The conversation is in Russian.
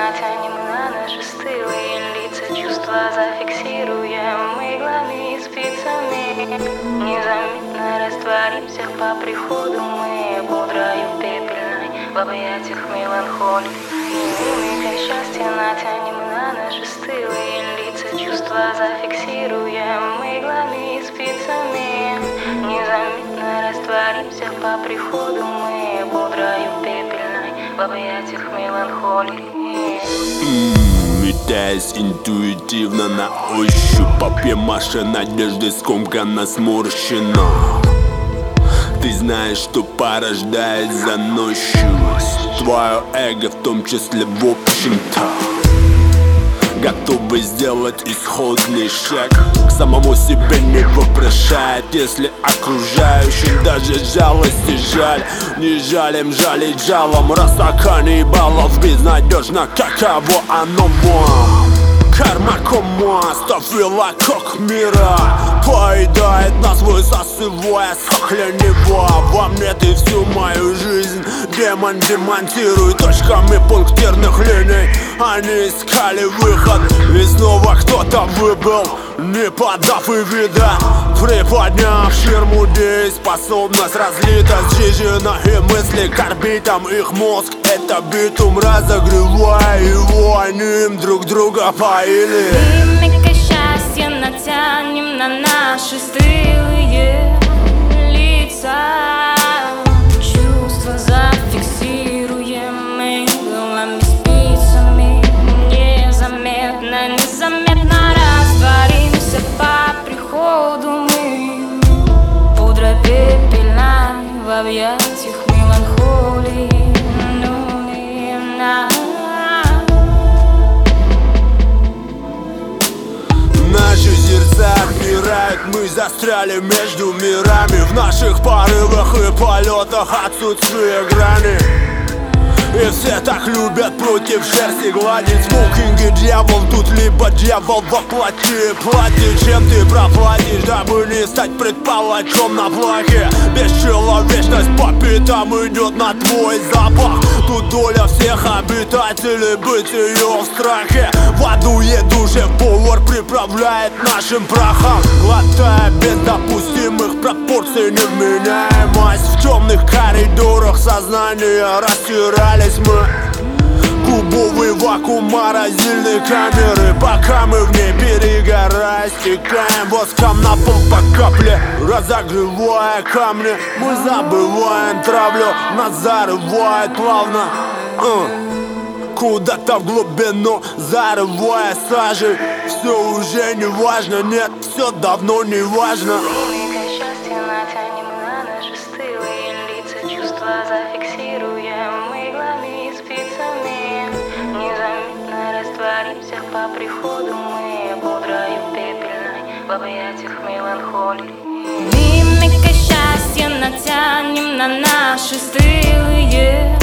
натянем на наши стылые лица. Чувства зафиксируем иглами и спицами. Незаметно растворимся по приходу мы пудрою пепельной в объятиях меланхолии. Мимикой счастья натянем на наши стылые лица. Чувства зафиксируем иглами и спицами. Незаметно растворимся по приходу мы пудрою пепельной в объятиях меланхолии. Метаясь интуитивно на ощупь, папье-маше надежды скомканно сморщена. Ты знаешь, что порождает заносчивость, твое эго в том числе, в общем-то. Готовы сделать исходный шаг к самому себе, не вопрошает, если окружающим даже жалости жаль. Не жалим жалить жалом, раз каннибалов безнадежно, каково оно вам. Карма кома, ставила как мира, поедает нас, высасывая сок ленива. Во мне ты всю мою жизнь демон демонтируй точками пунктирных линий. Они искали выход, и снова кто-то выбыл, не подав и вида. Приподняв ширму дееспособность разлита, сжижена и мысли к орбитам. Их мозг — это битум, разогревая его, они им друг друга поили. Мимикой счастья натянем на наши стылые лица. Чувства зафиксируем иглами, спицами. Незаметно, незаметно растворимся по приходу мы пудра пепельной в объятиях меланхолии. Наши сердца отмирают, мы застряли между мирами. В наших порывах и полетах отсутствие грани. И все так любят против шерсти гладить. Смокинг и дьявол тут, либо дьявол во плоти. Плати, чем ты проплатишь, дабы не стать предпалачом на плахе. Бесчеловечность по пятам идет на твой запах. Тут доля всех обитателей быть ее в страхе. В аду еду шеф-повар приправляет нашим прахом, глотая без допустимых пропорций невменяемость. В темных коридорах сознания растирались мы. Кубовый вакуум морозильной камеры, пока мы в ней перегорая стекаем воском на пол по капле, разогревая камни. Мы забываем травлю, нас зарывает плавно куда-то в глубину, зарывая сажей. Все уже не важно, нет, все давно не важно. Мимикой счастья натянем на наши стылые лица. Чувства зафиксируем иглами и спицами. Незаметно растворимся по приходу мы пудрою пепельной в объятиях меланхолии. Мимикой счастья натянем на наши стылые